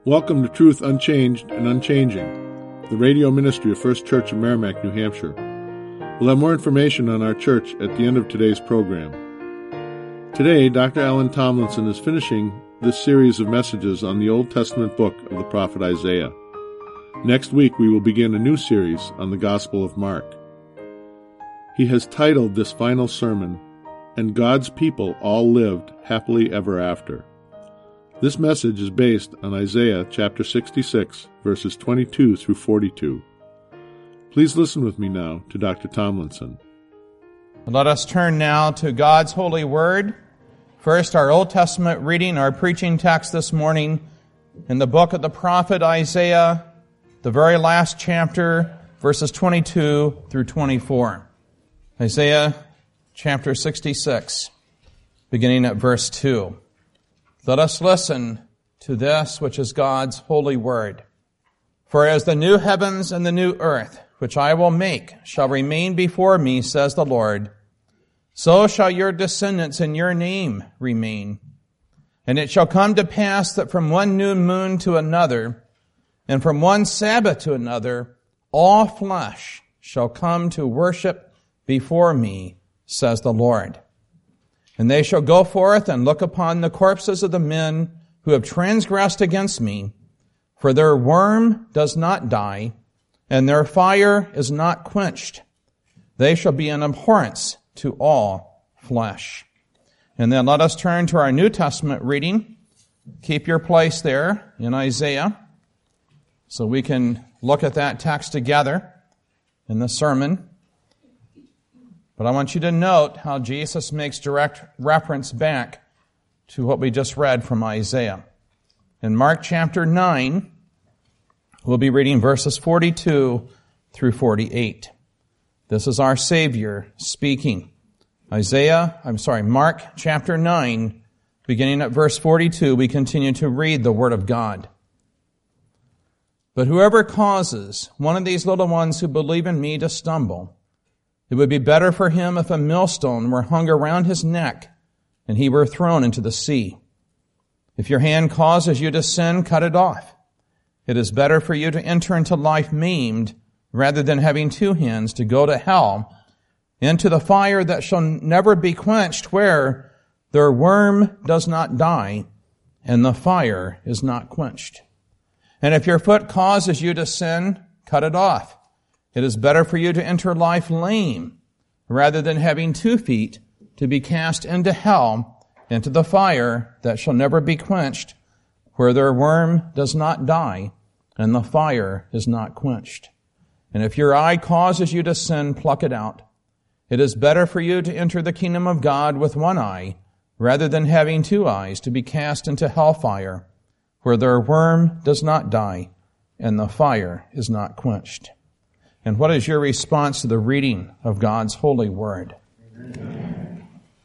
Welcome to Truth Unchanged and Unchanging, the radio ministry of First Church of Merrimack, New Hampshire. We'll have more information on our church at the end of today's program. Today, Dr. Alan Tomlinson is finishing this series of messages on the Old Testament book of the prophet Isaiah. Next week, we will begin a new series on the Gospel of Mark. He has titled this final sermon, "And God's People All Lived Happily Ever After." This message is based on Isaiah chapter 66, verses 22 through 42. Please listen with me now to Dr. Tomlinson. Let us turn now to God's holy word. First, our Old Testament reading, our preaching text this morning in the book of the prophet Isaiah, the very last chapter, verses 22 through 24. Isaiah chapter 66, beginning at verse 2. Let us listen to this which is God's holy word. For as the new heavens and the new earth, which I will make, shall remain before me, says the Lord, so shall your descendants in your name remain. And it shall come to pass that from one new moon to another, and from one Sabbath to another, all flesh shall come to worship before me, says the Lord. And they shall go forth and look upon the corpses of the men who have transgressed against me, for their worm does not die, and their fire is not quenched. They shall be an abhorrence to all flesh. And then let us turn to our New Testament reading. Keep your place there in Isaiah, so we can look at that text together in the sermon. But I want you to note how Jesus makes direct reference back to what we just read from Isaiah. In Mark chapter 9, we'll be reading verses 42 through 48. This is our Savior speaking. Mark chapter 9, beginning at verse 42, we continue to read the Word of God. But whoever causes one of these little ones who believe in me to stumble, it would be better for him if a millstone were hung around his neck and he were thrown into the sea. If your hand causes you to sin, cut it off. It is better for you to enter into life maimed rather than having two hands to go to hell, into the fire that shall never be quenched, where their worm does not die and the fire is not quenched. And if your foot causes you to sin, cut it off. It is better for you to enter life lame rather than having 2 feet to be cast into hell, into the fire that shall never be quenched, where their worm does not die and the fire is not quenched. And if your eye causes you to sin, pluck it out. It is better for you to enter the kingdom of God with one eye rather than having 2 eyes to be cast into hellfire, where their worm does not die and the fire is not quenched. And what is your response to the reading of God's holy word? Amen.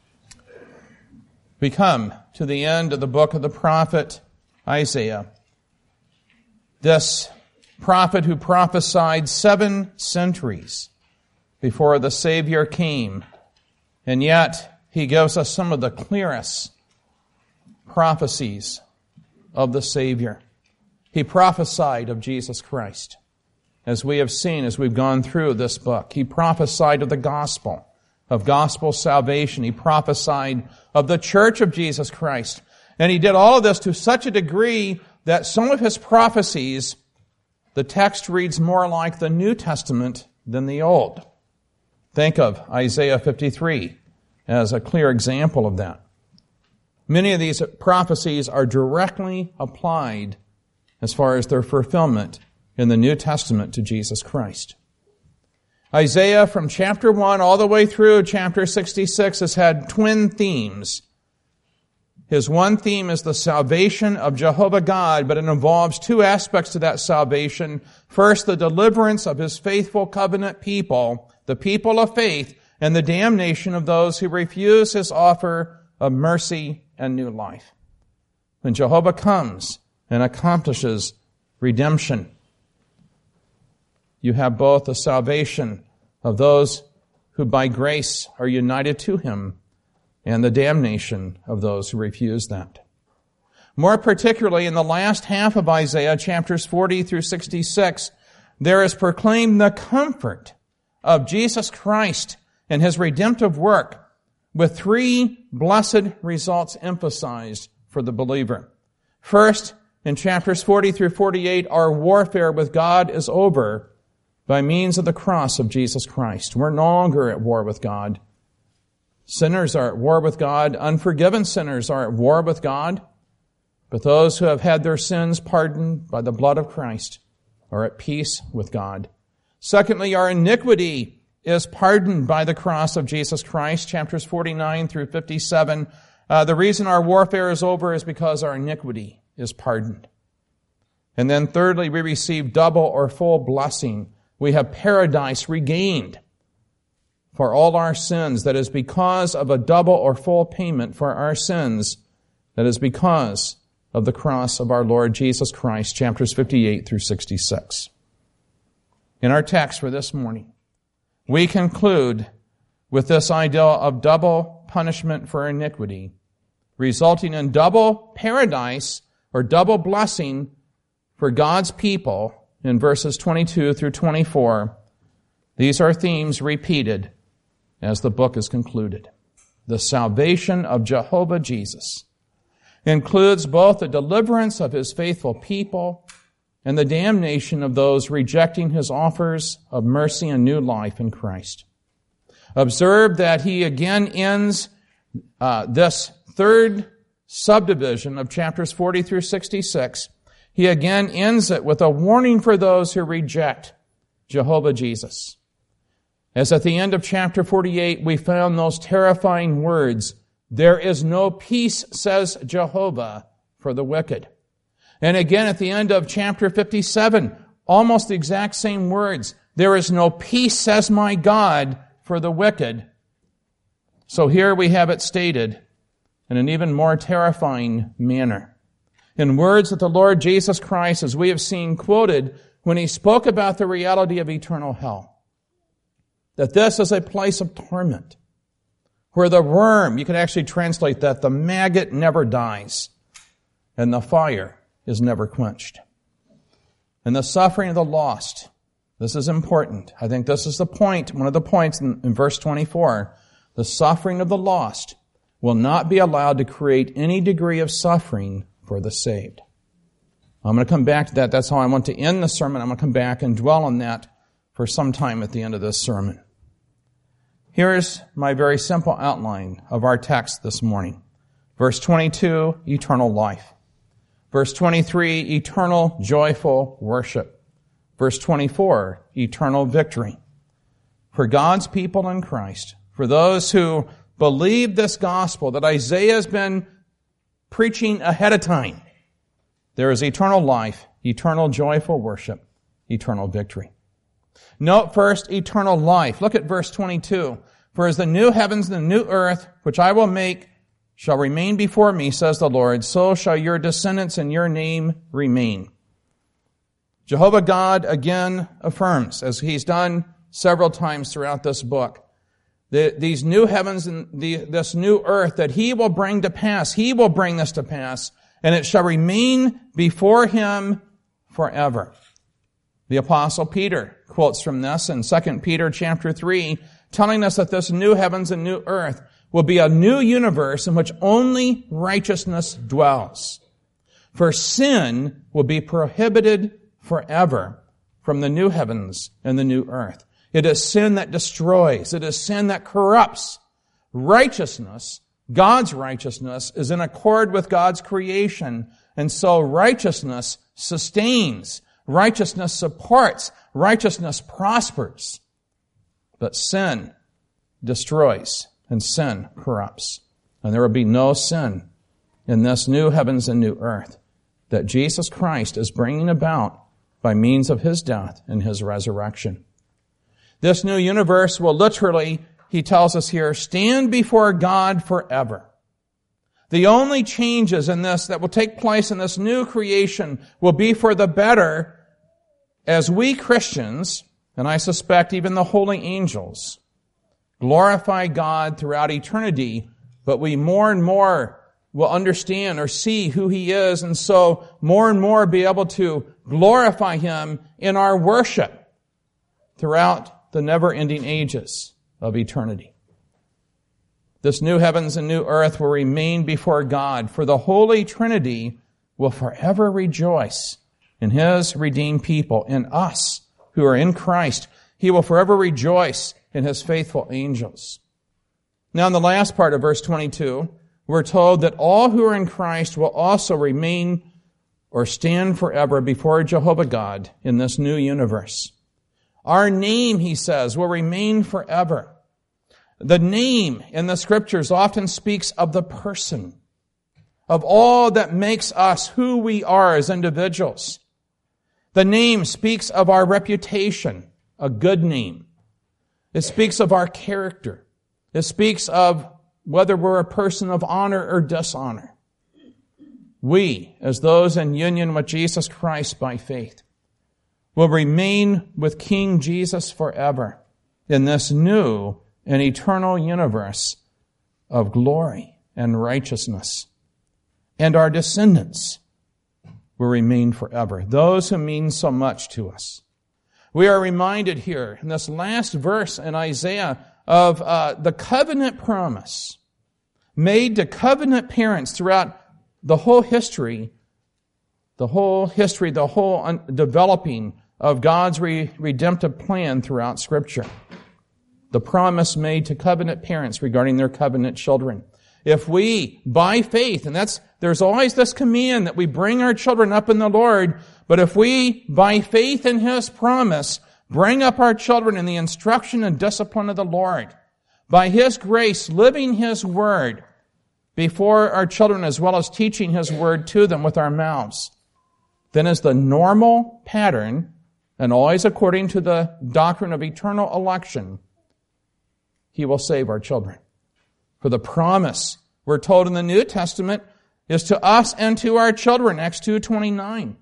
We come to the end of the book of the prophet Isaiah. This prophet who prophesied 7 centuries before the Savior came, and yet he gives us some of the clearest prophecies of the Savior. He prophesied of Jesus Christ. As we have seen, as we've gone through this book, he prophesied of the gospel, of gospel salvation. He prophesied of the church of Jesus Christ. And he did all of this to such a degree that some of his prophecies, the text reads more like the New Testament than the Old. Think of Isaiah 53 as a clear example of that. Many of these prophecies are directly applied as far as their fulfillment in the New Testament to Jesus Christ. Isaiah, from chapter 1 all the way through chapter 66, has had twin themes. His one theme is the salvation of Jehovah God, but it involves 2 aspects to that salvation. First, the deliverance of his faithful covenant people, the people of faith, and the damnation of those who refuse his offer of mercy and new life. When Jehovah comes and accomplishes redemption, you have both the salvation of those who by grace are united to him and the damnation of those who refuse that. More particularly, in the last half of Isaiah, chapters 40 through 66, there is proclaimed the comfort of Jesus Christ and His redemptive work, with three blessed results emphasized for the believer. First, in chapters 40 through 48, our warfare with God is over by means of the cross of Jesus Christ. We're no longer at war with God. Sinners are at war with God. Unforgiven sinners are at war with God. But those who have had their sins pardoned by the blood of Christ are at peace with God. Secondly, our iniquity is pardoned by the cross of Jesus Christ, chapters 49 through 57. The reason our warfare is over is because our iniquity is pardoned. And then thirdly, we receive double or full blessing. We have paradise regained for all our sins. That is because of a double or full payment for our sins. That is because of the cross of our Lord Jesus Christ, chapters 58 through 66. In our text for this morning, we conclude with this idea of double punishment for iniquity, resulting in double paradise or double blessing for God's people in verses 22 through 24. These are themes repeated as the book is concluded. The salvation of Jehovah Jesus includes both the deliverance of His faithful people and the damnation of those rejecting His offers of mercy and new life in Christ. Observe that He again ends this third subdivision of chapters 40 through 66. He again ends it with a warning for those who reject Jehovah Jesus. As at the end of chapter 48, we found those terrifying words, "There is no peace, says Jehovah, for the wicked." And again at the end of chapter 57, almost the exact same words, "There is no peace, says my God, for the wicked." So here we have it stated in an even more terrifying manner. In words that the Lord Jesus Christ, as we have seen quoted, when He spoke about the reality of eternal hell, that this is a place of torment, where the worm, you can actually translate that, the maggot never dies, and the fire is never quenched. And the suffering of the lost, this is important. I think this is the point, one of the points in verse 24. The suffering of the lost will not be allowed to create any degree of suffering for the saved. I'm going to come back to that. That's how I want to end the sermon. I'm going to come back and dwell on that for some time at the end of this sermon. Here's my very simple outline of our text this morning. Verse 22, eternal life. Verse 23, eternal joyful worship. Verse 24, eternal victory. For God's people in Christ, for those who believe this gospel that Isaiah has been preaching ahead of time, there is eternal life, eternal joyful worship, eternal victory. Note first, eternal life. Look at verse 22. For as the new heavens and the new earth, which I will make, shall remain before me, says the Lord, so shall your descendants and your name remain. Jehovah God again affirms, as He's done several times throughout this book, these new heavens and this new earth that He will bring to pass. He will bring this to pass, and it shall remain before Him forever. The Apostle Peter quotes from this in 2 Peter chapter 3, telling us that this new heavens and new earth will be a new universe in which only righteousness dwells. For sin will be prohibited forever from the new heavens and the new earth. It is sin that destroys. It is sin that corrupts. Righteousness, God's righteousness, is in accord with God's creation, and so righteousness sustains. Righteousness supports. Righteousness prospers. But sin destroys, and sin corrupts. And there will be no sin in this new heavens and new earth that Jesus Christ is bringing about by means of His death and His resurrection. This new universe will literally, he tells us here, stand before God forever. The only changes in this that will take place in this new creation will be for the better as we Christians, and I suspect even the holy angels, glorify God throughout eternity, but we more and more will understand or see who He is, and so more and more be able to glorify Him in our worship throughout the never-ending ages of eternity. This new heavens and new earth will remain before God, for the Holy Trinity will forever rejoice in His redeemed people, in us who are in Christ. He will forever rejoice in His faithful angels. Now in the last part of verse 22, we're told that all who are in Christ will also remain or stand forever before Jehovah God in this new universe. Our name, he says, will remain forever. The name in the Scriptures often speaks of the person, of all that makes us who we are as individuals. The name speaks of our reputation, a good name. It speaks of our character. It speaks of whether we're a person of honor or dishonor. We, as those in union with Jesus Christ by faith, will remain with King Jesus forever in this new and eternal universe of glory and righteousness. And our descendants will remain forever, those who mean so much to us. We are reminded here in this last verse in Isaiah of the covenant promise made to covenant parents throughout the whole history, developing of God's redemptive plan throughout Scripture. The promise made to covenant parents regarding their covenant children. If we, by faith, and there's always this command that we bring our children up in the Lord, but if we, by faith in His promise, bring up our children in the instruction and discipline of the Lord, by His grace, living His Word before our children as well as teaching His Word to them with our mouths, then as the normal pattern, and always according to the doctrine of eternal election, He will save our children. For the promise, we're told in the New Testament, is to us and to our children, Acts 2:29.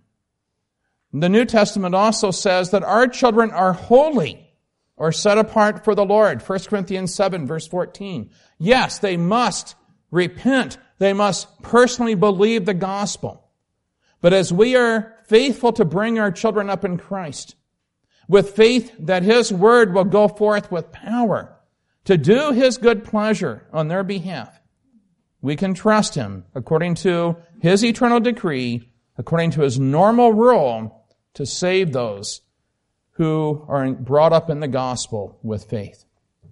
The New Testament also says that our children are holy or set apart for the Lord. 1 Corinthians 7, verse 14. Yes, they must repent. They must personally believe the gospel. But as we are faithful to bring our children up in Christ, with faith that His Word will go forth with power to do His good pleasure on their behalf, we can trust Him according to His eternal decree, according to His normal rule, to save those who are brought up in the gospel with faith.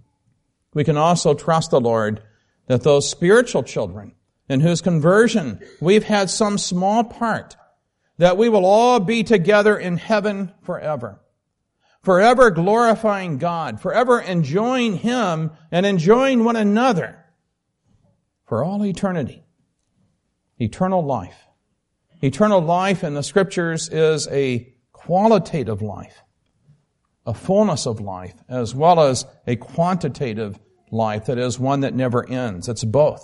We can also trust the Lord that those spiritual children in whose conversion we've had some small part, that we will all be together in heaven forever. Forever glorifying God, forever enjoying Him and enjoying one another for all eternity. Eternal life. Eternal life in the Scriptures is a qualitative life, a fullness of life, as well as a quantitative life that is one that never ends. It's both.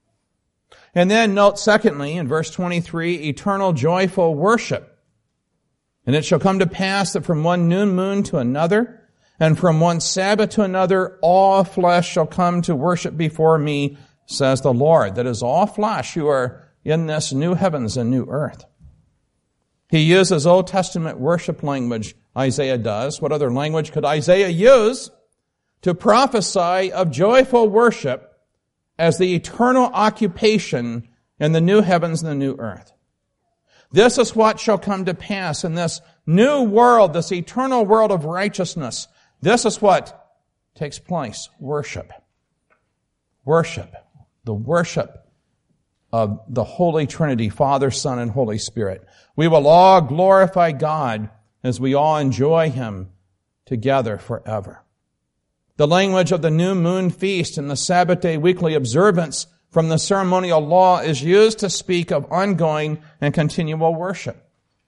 And then note secondly, in verse 23, eternal joyful worship. And it shall come to pass that from one new moon to another, and from one Sabbath to another, all flesh shall come to worship before me, says the Lord. That is, all flesh who are in this new heavens and new earth. He uses Old Testament worship language, Isaiah does. What other language could Isaiah use to prophesy of joyful worship as the eternal occupation in the new heavens and the new earth? This is what shall come to pass in this new world, this eternal world of righteousness. This is what takes place. Worship. Worship. The worship of the Holy Trinity, Father, Son, and Holy Spirit. We will all glorify God as we all enjoy Him together forever. The language of the new moon feast and the Sabbath day weekly observance from the ceremonial law is used to speak of ongoing and continual worship.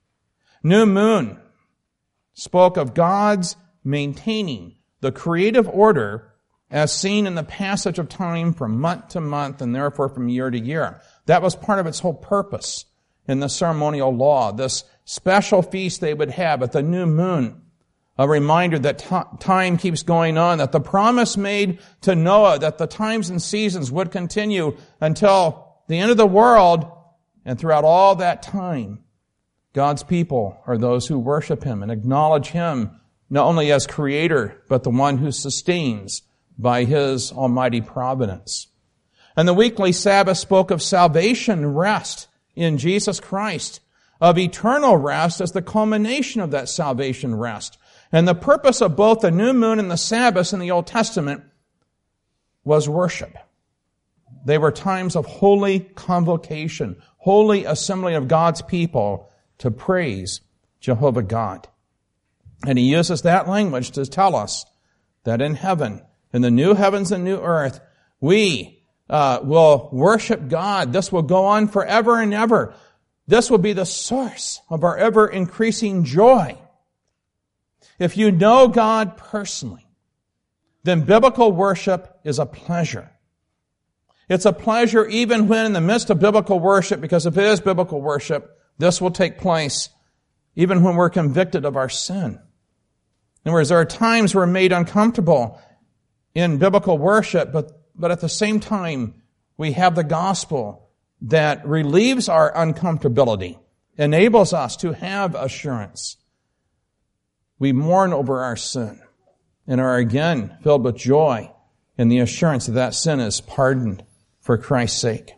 New moon spoke of God's maintaining the creative order as seen in the passage of time from month to month and therefore from year to year. That was part of its whole purpose in the ceremonial law. This special feast they would have at the new moon, a reminder that time keeps going on, that the promise made to Noah that the times and seasons would continue until the end of the world, and throughout all that time, God's people are those who worship Him and acknowledge Him not only as Creator, but the one who sustains by His almighty providence. And the weekly Sabbath spoke of salvation, rest in Jesus Christ, of eternal rest as the culmination of that salvation rest. And the purpose of both the new moon and the Sabbaths in the Old Testament was worship. They were times of holy convocation, holy assembly of God's people to praise Jehovah God. And He uses that language to tell us that in heaven, in the new heavens and new earth, we will worship God. This will go on forever and ever. This will be the source of our ever-increasing joy. If you know God personally, then biblical worship is a pleasure. It's a pleasure even when in the midst of biblical worship, because if it is biblical worship, this will take place even when we're convicted of our sin. In other words, there are times we're made uncomfortable in biblical worship, but at the same time, we have the gospel that relieves our uncomfortability, enables us to have assurance. We mourn over our sin and are again filled with joy in the assurance that that sin is pardoned for Christ's sake.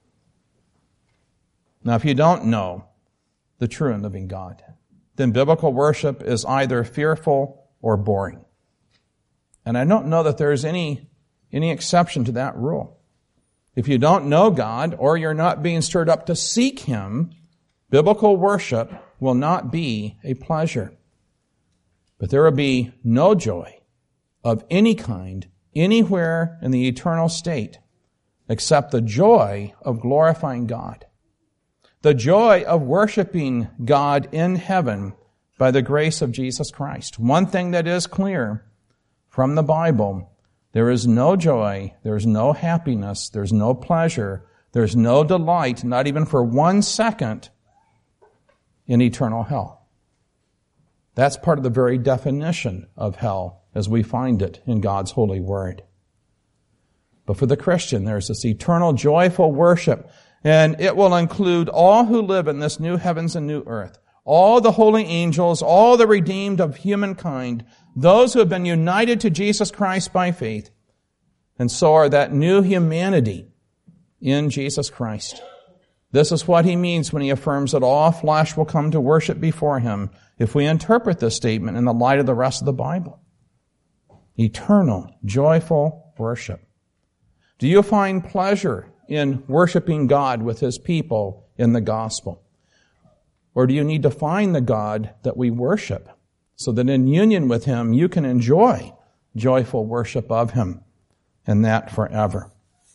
Now, if you don't know the true and living God, then biblical worship is either fearful or boring. And I don't know that there's any exception to that rule. If you don't know God or you're not being stirred up to seek Him, biblical worship will not be a pleasure. But there will be no joy of any kind anywhere in the eternal state except the joy of glorifying God. The joy of worshiping God in heaven by the grace of Jesus Christ. One thing that is clear from the Bible, there is no joy, there's no happiness, there's no pleasure, there's no delight, not even for 1 second, in eternal hell. That's part of the very definition of hell as we find it in God's holy word. But for the Christian, there's this eternal, joyful worship, and it will include all who live in this new heavens and new earth, all the holy angels, all the redeemed of humankind, those who have been united to Jesus Christ by faith, and so are that new humanity in Jesus Christ. This is what He means when He affirms that all flesh will come to worship before Him, if we interpret this statement in the light of the rest of the Bible. Eternal, joyful worship. Do you find pleasure in worshiping God with His people in the gospel? Or do you need to find the God that we worship so that in union with Him you can enjoy joyful worship of Him, and that forever?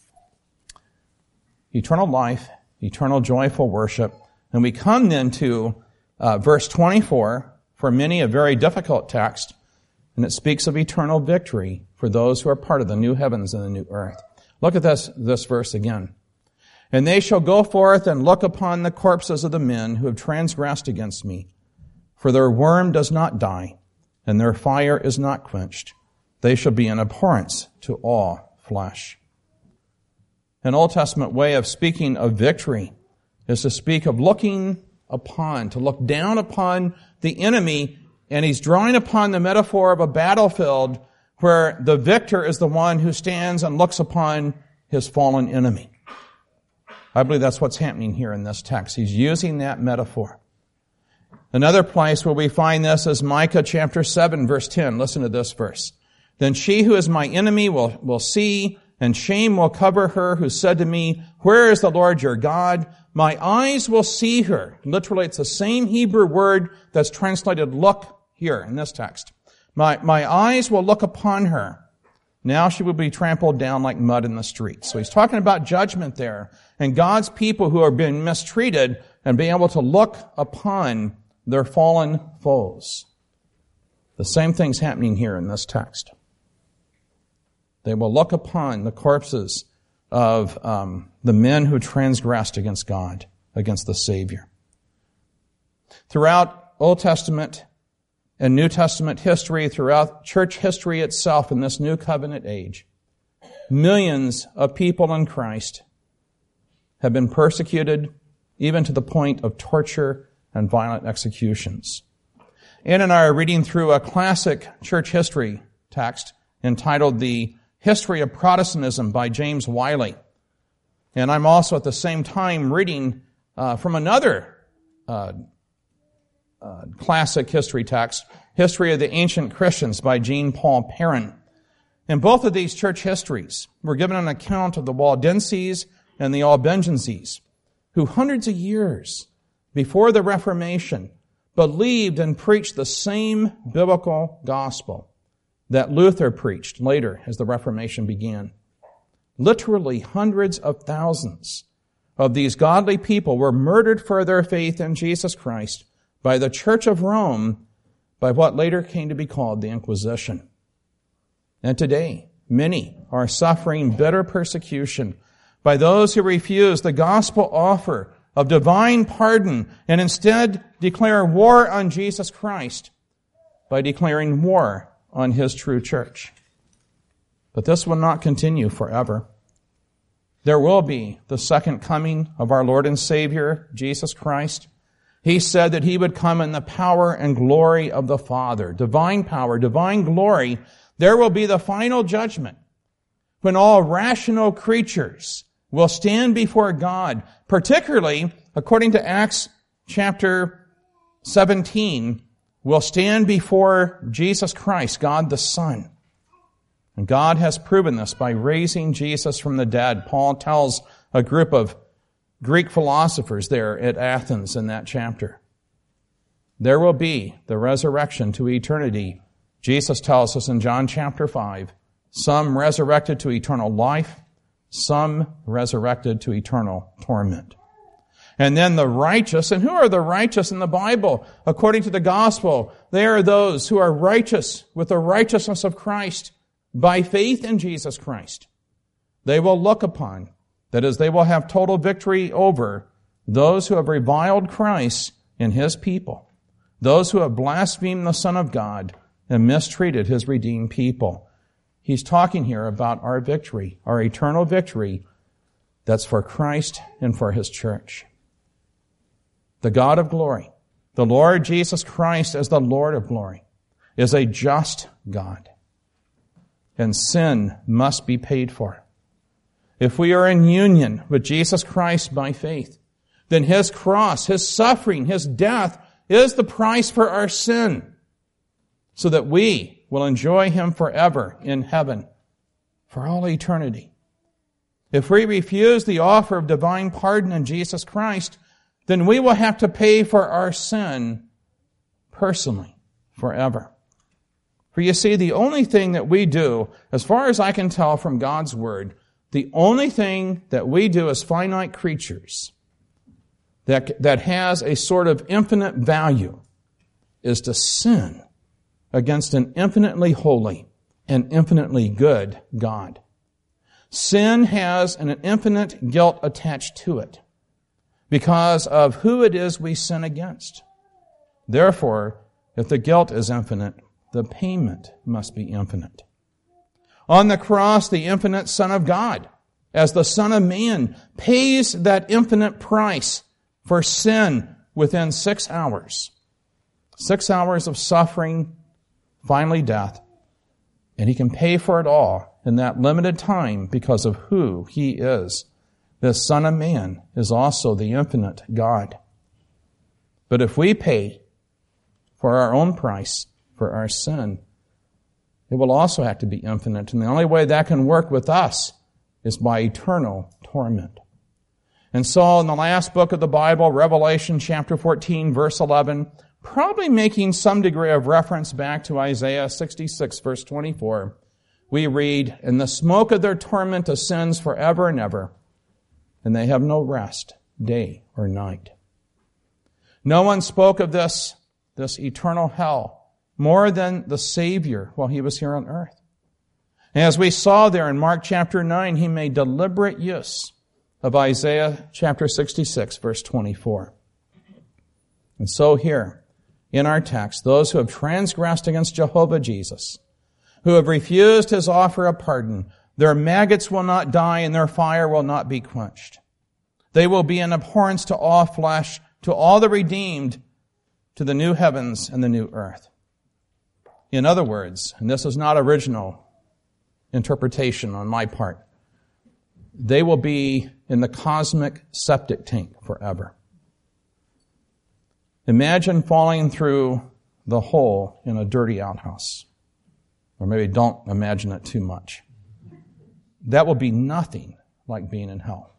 Eternal life, eternal joyful worship. And we come then to verse 24, for many a very difficult text, and it speaks of eternal victory for those who are part of the new heavens and the new earth. Look at this verse again. And they shall go forth and look upon the corpses of the men who have transgressed against me. For their worm does not die, and their fire is not quenched. They shall be an abhorrence to all flesh. An Old Testament way of speaking of victory is to speak of looking upon, to look down upon the enemy, and he's drawing upon the metaphor of a battlefield where the victor is the one who stands and looks upon his fallen enemy. I believe that's what's happening here in this text. He's using that metaphor. Another place where we find this is Micah chapter 7, verse 10. Listen to this verse. Then she who is my enemy will see, and shame will cover her who said to me, where is the Lord your God? My eyes will see her. Literally, it's the same Hebrew word that's translated look here in this text. My eyes will look upon her. Now she will be trampled down like mud in the streets. So he's talking about judgment there, and God's people who are being mistreated and being able to look upon their fallen foes. The same thing's happening here in this text. They will look upon the corpses of the men who transgressed against God, against the Savior. Throughout Old Testament and New Testament history, throughout church history itself in this new covenant age, millions of people in Christ have been persecuted even to the point of torture and violent executions. Ann and I are reading through a classic church history text entitled The History of Protestantism by James Wiley. And I'm also at the same time reading from another classic history text, History of the Ancient Christians by Jean Paul Perrin. In both of these church histories, we're given an account of the Waldenses and the Albigenses, who hundreds of years before the Reformation believed and preached the same biblical gospel that Luther preached later as the Reformation began. Literally hundreds of thousands of these godly people were murdered for their faith in Jesus Christ by the Church of Rome, by what later came to be called the Inquisition. And today, many are suffering bitter persecution by those who refuse the gospel offer of divine pardon and instead declare war on Jesus Christ by declaring war on His true church. But this will not continue forever. There will be the second coming of our Lord and Savior, Jesus Christ. He said that He would come in the power and glory of the Father. Divine power, divine glory. There will be the final judgment when all rational creatures will stand before God, particularly, according to Acts chapter 17, will stand before Jesus Christ, God the Son. And God has proven this by raising Jesus from the dead. Paul tells a group of Greek philosophers there at Athens in that chapter. There will be the resurrection to eternity. Jesus tells us in John chapter 5, some resurrected to eternal life, some resurrected to eternal torment. And then the righteous, and who are the righteous in the Bible? According to the gospel, they are those who are righteous with the righteousness of Christ by faith in Jesus Christ. They will look upon, that is, they will have total victory over those who have reviled Christ and His people, those who have blasphemed the Son of God and mistreated His redeemed people. He's talking here about our victory, our eternal victory that's for Christ and for His church. The God of glory, the Lord Jesus Christ as the Lord of glory, is a just God. And sin must be paid for. If we are in union with Jesus Christ by faith, then His cross, His suffering, His death is the price for our sin, so that we will enjoy Him forever in heaven for all eternity. If we refuse the offer of divine pardon in Jesus Christ, then we will have to pay for our sin personally forever. For you see, the only thing that we do, as far as I can tell from God's Word, the only thing that we do as finite creatures that has a sort of infinite value is to sin against an infinitely holy and infinitely good God. Sin has an infinite guilt attached to it because of who it is we sin against. Therefore, if the guilt is infinite, the payment must be infinite. On the cross, the infinite Son of God, as the Son of Man, pays that infinite price for sin within 6 hours. 6 hours of suffering, finally death. And He can pay for it all in that limited time because of who He is. The Son of Man is also the infinite God. But if we pay for our own price, for our sin, it will also have to be infinite. And the only way that can work with us is by eternal torment. And so in the last book of the Bible, Revelation chapter 14, verse 11, probably making some degree of reference back to Isaiah 66, verse 24, we read, "And the smoke of their torment ascends forever and ever, and they have no rest, day or night." No one spoke of this eternal hell more than the Savior while He was here on earth. And as we saw there in Mark chapter 9, He made deliberate use of Isaiah chapter 66, verse 24. And so here, in our text, those who have transgressed against Jehovah Jesus, who have refused His offer of pardon, their maggots will not die and their fire will not be quenched. They will be an abhorrence to all flesh, to all the redeemed, to the new heavens and the new earth. In other words, and this is not original interpretation on my part, they will be in the cosmic septic tank forever. Imagine falling through the hole in a dirty outhouse. Or maybe don't imagine it too much. That will be nothing like being in hell.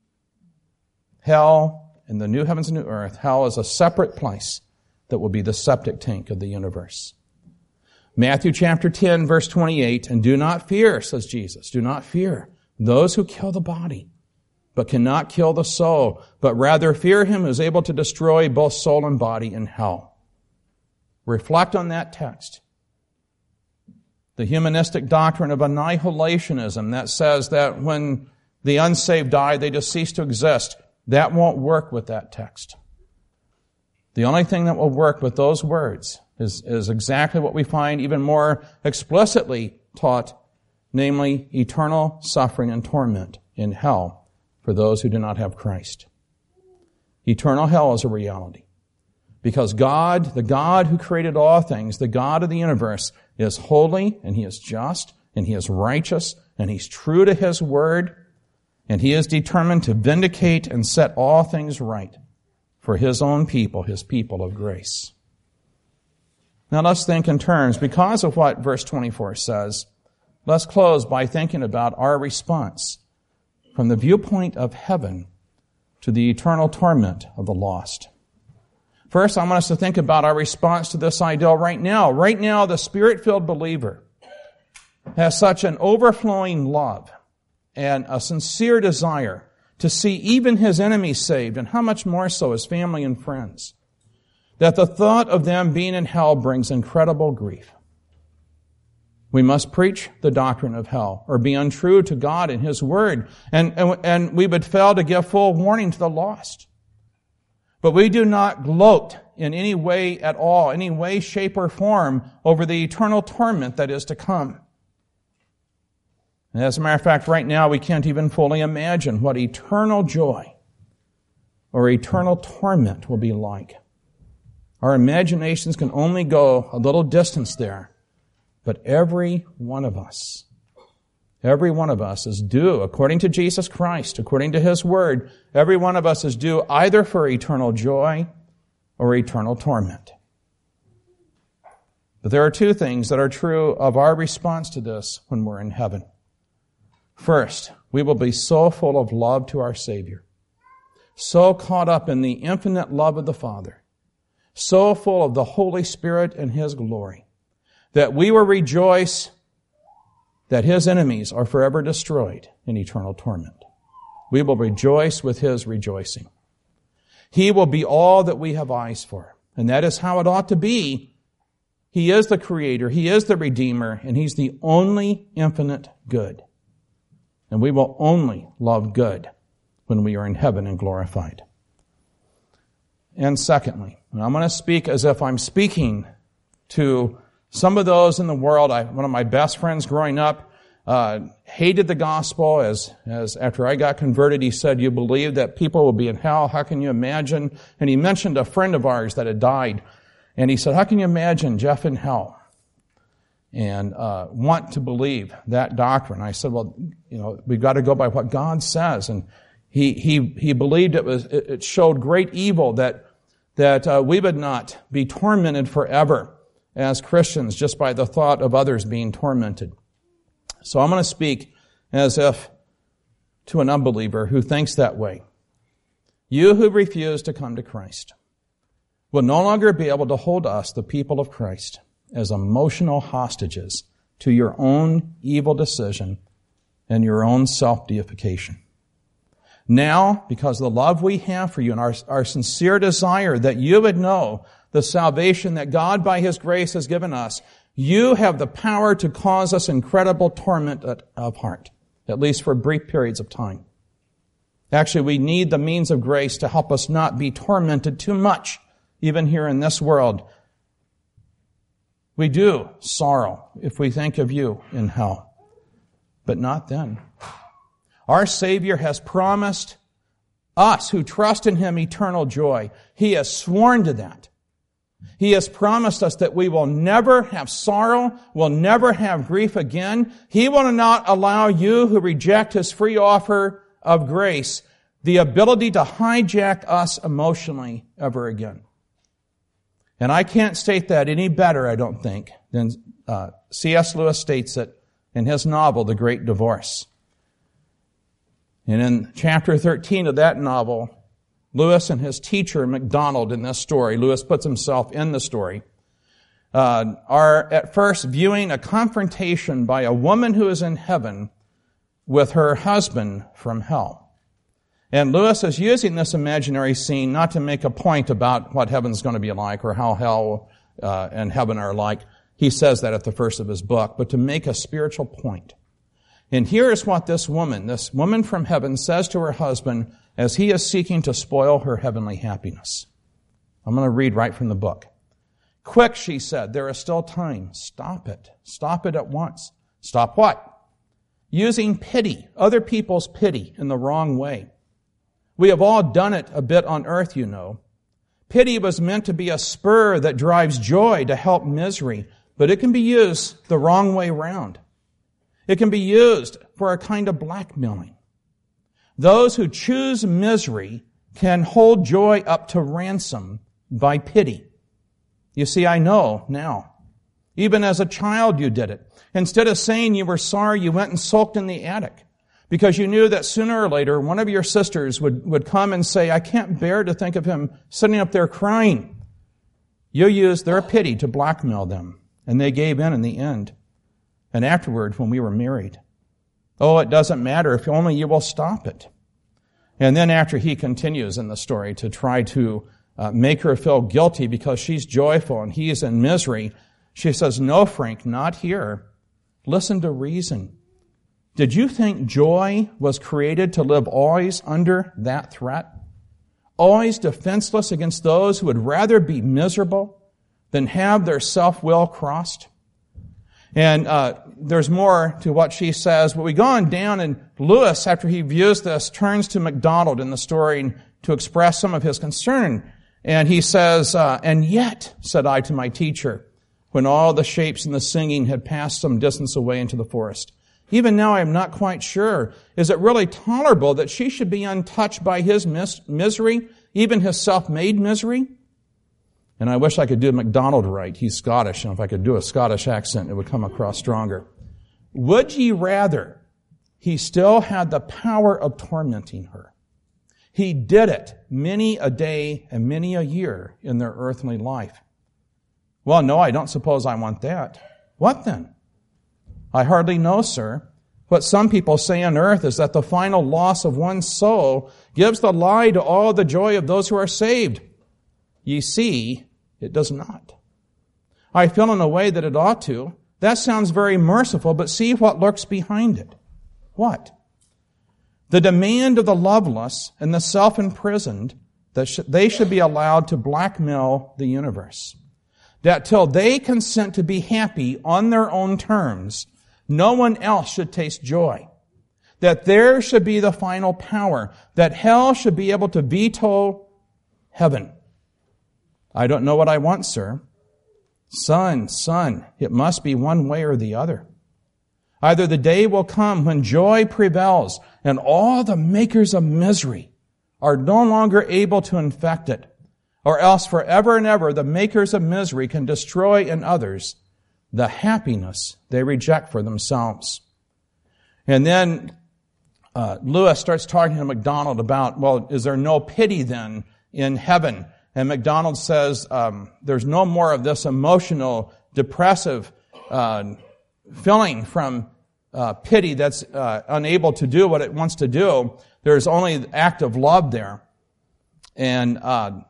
Hell, in the new heavens and new earth, hell is a separate place that will be the septic tank of the universe. Matthew chapter 10, verse 28, and do not fear, says Jesus, do not fear those who kill the body, but cannot kill the soul, but rather fear him who is able to destroy both soul and body in hell. Reflect on that text. The humanistic doctrine of annihilationism that says that when the unsaved die, they just cease to exist. That won't work with that text. The only thing that will work with those words is exactly what we find even more explicitly taught, namely eternal suffering and torment in hell for those who do not have Christ. Eternal hell is a reality. Because God, the God who created all things, the God of the universe, is holy, and He is just, and He is righteous, and He's true to His word, and He is determined to vindicate and set all things right for His own people, His people of grace. Now let's think in terms, because of what verse 24 says, let's close by thinking about our response from the viewpoint of heaven to the eternal torment of the lost. First, I want us to think about our response to this ideal right now. Right now, the Spirit-filled believer has such an overflowing love and a sincere desire to see even his enemies saved, and how much more so his family and friends, that the thought of them being in hell brings incredible grief. We must preach the doctrine of hell, or be untrue to God and His Word, and we would fail to give full warning to the lost. But we do not gloat in any way at all, any way, shape, or form over the eternal torment that is to come. And as a matter of fact, right now we can't even fully imagine what eternal joy or eternal torment will be like. Our imaginations can only go a little distance there. But every one of us is due, according to Jesus Christ, according to His Word, every one of us is due either for eternal joy or eternal torment. But there are two things that are true of our response to this when we're in heaven. First, we will be so full of love to our Savior, so caught up in the infinite love of the Father, so full of the Holy Spirit and His glory, that we will rejoice that His enemies are forever destroyed in eternal torment. We will rejoice with His rejoicing. He will be all that we have eyes for, and that is how it ought to be. He is the Creator, He is the Redeemer, and He's the only infinite good. And we will only love good when we are in heaven and glorified. And secondly, and I'm going to speak as if I'm speaking to some of those in the world. One of my best friends growing up hated the gospel. As after I got converted, he said, "You believe that people will be in hell? How can you imagine?" And he mentioned a friend of ours that had died. And he said, "How can you imagine Jeff in hell and want to believe that doctrine?" I said, "Well, we've got to go by what God says." And he believed it showed great evil that we would not be tormented forever as Christians just by the thought of others being tormented. So I'm going to speak as if to an unbeliever who thinks that way. You who refuse to come to Christ will no longer be able to hold us, the people of Christ, as emotional hostages to your own evil decision and your own self-deification. Now, because of the love we have for you and our sincere desire that you would know the salvation that God by His grace has given us, you have the power to cause us incredible torment of heart, at least for brief periods of time. Actually, we need the means of grace to help us not be tormented too much, even here in this world. We do sorrow if we think of you in hell, but not then. Our Savior has promised us who trust in Him eternal joy. He has sworn to that. He has promised us that we will never have sorrow, will never have grief again. He will not allow you who reject His free offer of grace the ability to hijack us emotionally ever again. And I can't state that any better, I don't think, than C.S. Lewis states it in his novel, The Great Divorce. And in chapter 13 of that novel, Lewis and his teacher, MacDonald, in this story, Lewis puts himself in the story, are at first viewing a confrontation by a woman who is in heaven with her husband from hell. And Lewis is using this imaginary scene not to make a point about what heaven's going to be like or how hell and heaven are like. He says that at the first of his book, but to make a spiritual point. And here is what this woman from heaven says to her husband as he is seeking to spoil her heavenly happiness. I'm going to read right from the book. "Quick," she said, "there is still time. Stop it. Stop it at once." Stop what? Using pity, other people's pity, in the wrong way. We have all done it a bit on earth, you know. Pity was meant to be a spur that drives joy to help misery, but it can be used the wrong way round. It can be used for a kind of blackmailing. Those who choose misery can hold joy up to ransom by pity. You see, I know now. Even as a child you did it. Instead of saying you were sorry, you went and sulked in the attic because you knew that sooner or later one of your sisters would come and say, "I can't bear to think of him sitting up there crying." You used their pity to blackmail them, and they gave in the end. And afterward, when we were married, "Oh, it doesn't matter if only you will stop it." And then after he continues in the story to try to make her feel guilty because she's joyful and he is in misery, she says, "No, Frank, not here. Listen to reason. Did you think joy was created to live always under that threat? Always defenseless against those who would rather be miserable than have their self-will crossed?" And there's more to what she says, but we go on down, and Lewis, after he views this, turns to MacDonald in the story to express some of his concern. And he says, "And yet, said I to my teacher, when all the shapes and the singing had passed some distance away into the forest, even now I am not quite sure. Is it really tolerable that she should be untouched by his misery, even his self-made misery?" And I wish I could do MacDonald right. He's Scottish, and if I could do a Scottish accent, it would come across stronger. "Would ye rather he still had the power of tormenting her? He did it many a day and many a year in their earthly life." "Well, no, I don't suppose I want that." "What then?" "I hardly know, sir. What some people say on earth is that the final loss of one's soul gives the lie to all the joy of those who are saved. Ye see, it does not. I feel in a way that it ought to. That sounds very merciful, but see what lurks behind it." "What?" "The demand of the loveless and the self-imprisoned that they should be allowed to blackmail the universe. That till they consent to be happy on their own terms, no one else should taste joy. That there should be the final power. That hell should be able to veto heaven." "I don't know what I want, sir." Son, it must be one way or the other. Either the day will come when joy prevails and all the makers of misery are no longer able to infect it, or else forever and ever the makers of misery can destroy in others the happiness they reject for themselves. And then Lewis starts talking to MacDonald about, well, is there no pity then in heaven? And MacDonald says there's no more of this emotional, depressive feeling from pity that's unable to do what it wants to do. There's only the act of love there. And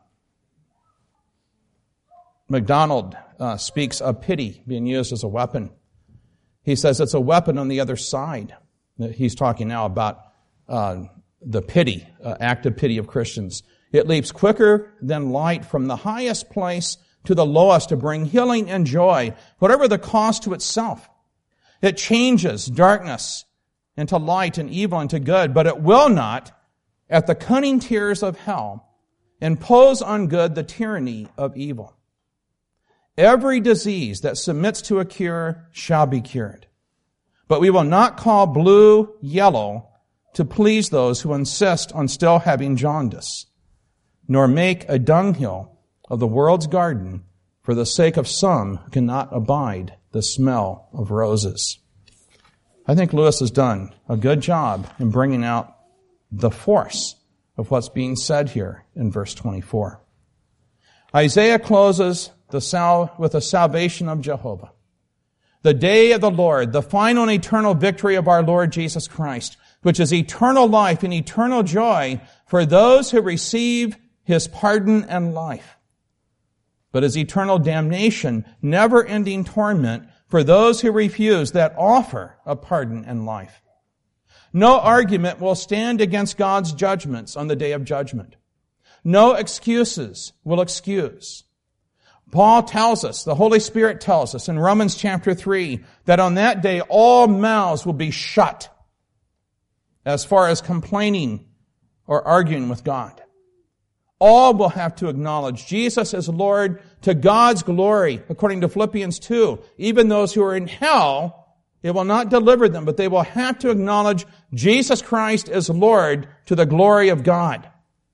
MacDonald speaks of pity being used as a weapon. He says it's a weapon on the other side. He's talking now about the pity, act of pity of Christians. It leaps quicker than light from the highest place to the lowest to bring healing and joy, whatever the cost to itself. It changes darkness into light and evil into good, but it will not at the cunning tears of hell, impose on good the tyranny of evil. Every disease that submits to a cure shall be cured. But we will not call blue yellow to please those who insist on still having jaundice, nor make a dunghill of the world's garden for the sake of some who cannot abide the smell of roses. I think Lewis has done a good job in bringing out the force of what's being said here in verse 24. Isaiah closes with the salvation of Jehovah. The day of the Lord, the final and eternal victory of our Lord Jesus Christ, which is eternal life and eternal joy for those who receive His pardon and life, but is eternal damnation, never-ending torment for those who refuse that offer of pardon and life. No argument will stand against God's judgments on the day of judgment. No excuses will excuse. Paul tells us, the Holy Spirit tells us in Romans chapter 3, that on that day all mouths will be shut as far as complaining or arguing with God. All will have to acknowledge Jesus as Lord to God's glory, according to Philippians 2. Even those who are in hell, it will not deliver them, but they will have to acknowledge Jesus Christ as Lord to the glory of God.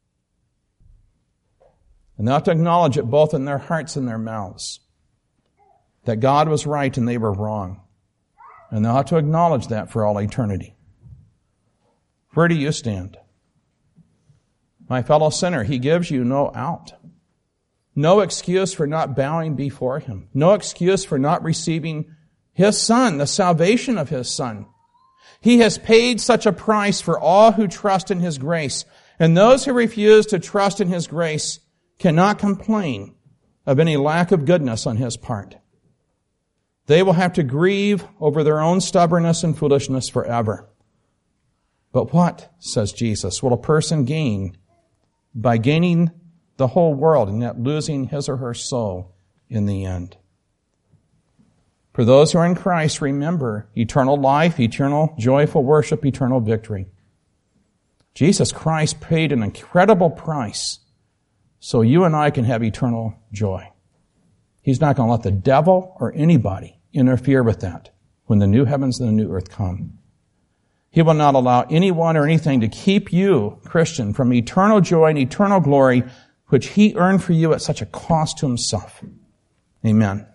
And they'll have to acknowledge it both in their hearts and their mouths, that God was right and they were wrong. And they'll have to acknowledge that for all eternity. Where do you stand? My fellow sinner, He gives you no out. No excuse for not bowing before Him. No excuse for not receiving His Son, the salvation of His Son. He has paid such a price for all who trust in His grace. And those who refuse to trust in His grace cannot complain of any lack of goodness on His part. They will have to grieve over their own stubbornness and foolishness forever. But what, says Jesus, will a person gain by gaining the whole world and yet losing his or her soul in the end? For those who are in Christ, remember eternal life, eternal joyful worship, eternal victory. Jesus Christ paid an incredible price so you and I can have eternal joy. He's not going to let the devil or anybody interfere with that when the new heavens and the new earth come. He will not allow anyone or anything to keep you, Christian, from eternal joy and eternal glory, which He earned for you at such a cost to Himself. Amen.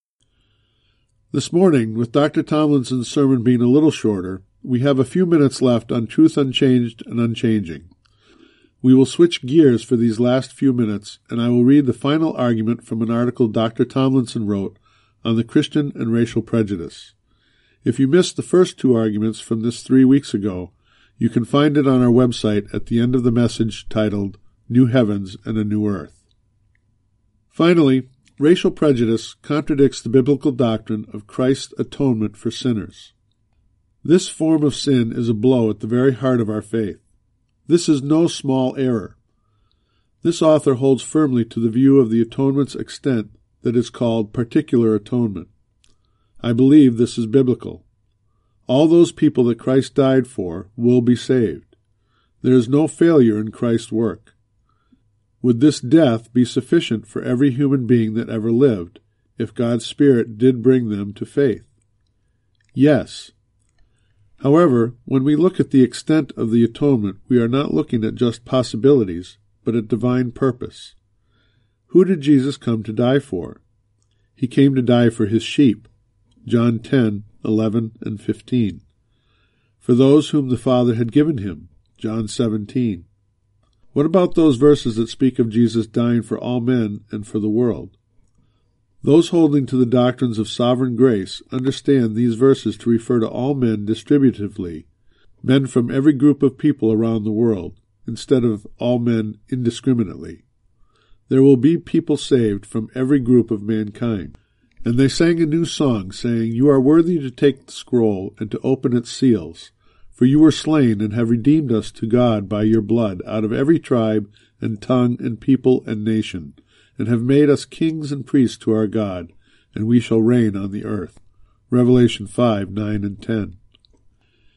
This morning, with Dr. Tomlinson's sermon being a little shorter, we have a few minutes left on Truth Unchanged and Unchanging. We will switch gears for these last few minutes, and I will read the final argument from an article Dr. Tomlinson wrote on the Christian and racial prejudice. If you missed the first two arguments from this 3 weeks ago, you can find it on our website at the end of the message titled New Heavens and a New Earth. Finally, racial prejudice contradicts the biblical doctrine of Christ's atonement for sinners. This form of sin is a blow at the very heart of our faith. This is no small error. This author holds firmly to the view of the atonement's extent that is called particular atonement. I believe this is biblical. All those people that Christ died for will be saved. There is no failure in Christ's work. Would this death be sufficient for every human being that ever lived, if God's Spirit did bring them to faith? Yes. However, when we look at the extent of the atonement, we are not looking at just possibilities, but at divine purpose. Who did Jesus come to die for? He came to die for His sheep. John 10:11 and 15. For those whom the Father had given Him. John 17. What about those verses that speak of Jesus dying for all men and for the world? Those holding to the doctrines of sovereign grace understand these verses to refer to all men distributively, men from every group of people around the world, instead of all men indiscriminately. There will be people saved from every group of mankind. And they sang a new song, saying, You are worthy to take the scroll and to open its seals, for you were slain and have redeemed us to God by your blood out of every tribe and tongue and people and nation, and have made us kings and priests to our God, and we shall reign on the earth. Revelation 5:9 and 10.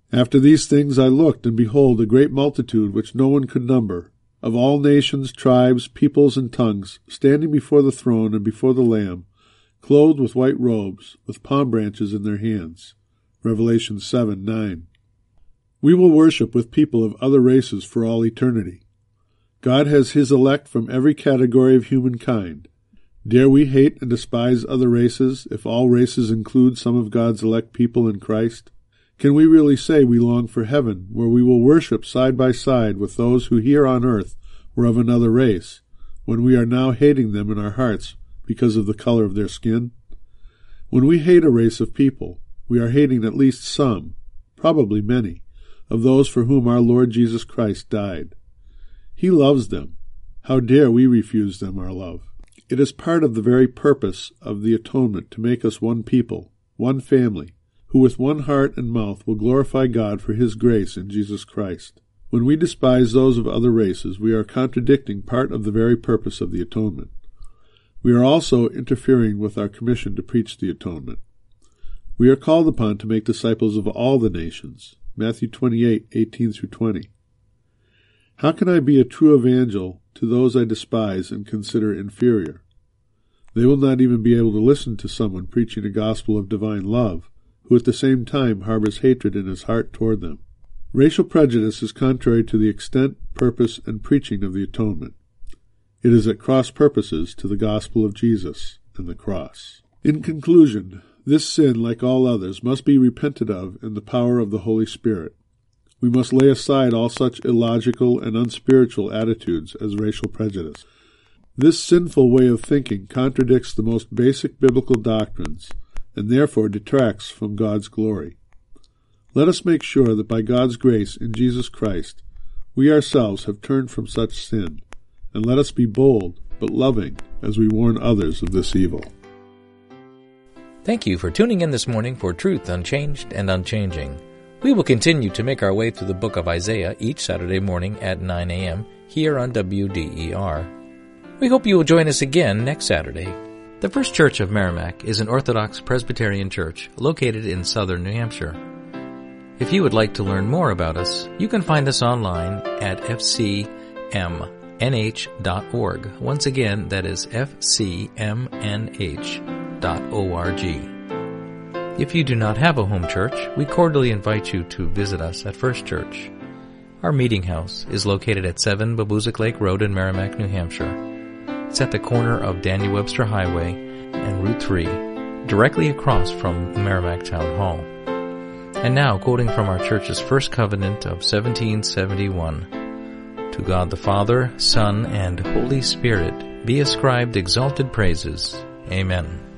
After these things I looked, and behold, a great multitude which no one could number, of all nations, tribes, peoples, and tongues, standing before the throne and before the Lamb, clothed with white robes, with palm branches in their hands. Revelation 7:9. We will worship with people of other races for all eternity. God has his elect from every category of humankind. Dare we hate and despise other races if all races include some of God's elect people in Christ? Can we really say we long for heaven, where we will worship side by side with those who here on earth were of another race, when we are now hating them in our hearts because of the color of their skin? When we hate a race of people, we are hating at least some, probably many, of those for whom our Lord Jesus Christ died. He loves them. How dare we refuse them our love? It is part of the very purpose of the atonement to make us one people, one family, who with one heart and mouth will glorify God for his grace in Jesus Christ. When we despise those of other races, we are contradicting part of the very purpose of the atonement. We are also interfering with our commission to preach the atonement. We are called upon to make disciples of all the nations. Matthew 28:18-20. How can I be a true evangel to those I despise and consider inferior? They will not even be able to listen to someone preaching a gospel of divine love, who at the same time harbors hatred in his heart toward them. Racial prejudice is contrary to the extent, purpose, and preaching of the atonement. It is at cross purposes to the gospel of Jesus and the cross. In conclusion, this sin, like all others, must be repented of in the power of the Holy Spirit. We must lay aside all such illogical and unspiritual attitudes as racial prejudice. This sinful way of thinking contradicts the most basic biblical doctrines and therefore detracts from God's glory. Let us make sure that by God's grace in Jesus Christ, we ourselves have turned from such sin, and let us be bold but loving as we warn others of this evil. Thank you for tuning in this morning for Truth Unchanged and Unchanging. We will continue to make our way through the book of Isaiah each Saturday morning at 9 a.m. here on WDER. We hope you will join us again next Saturday. The First Church of Merrimack is an Orthodox Presbyterian church located in southern New Hampshire. If you would like to learn more about us, you can find us online at fcmnh.org. Once again, that is fcmnh.org. If you do not have a home church, we cordially invite you to visit us at First Church. Our meeting house is located at 7 Babuzik Lake Road in Merrimack, New Hampshire. It's at the corner of Daniel Webster Highway and Route 3, directly across from the Merrimack Town Hall. And now, quoting from our church's first covenant of 1771, to God the Father, Son, and Holy Spirit be ascribed exalted praises. Amen.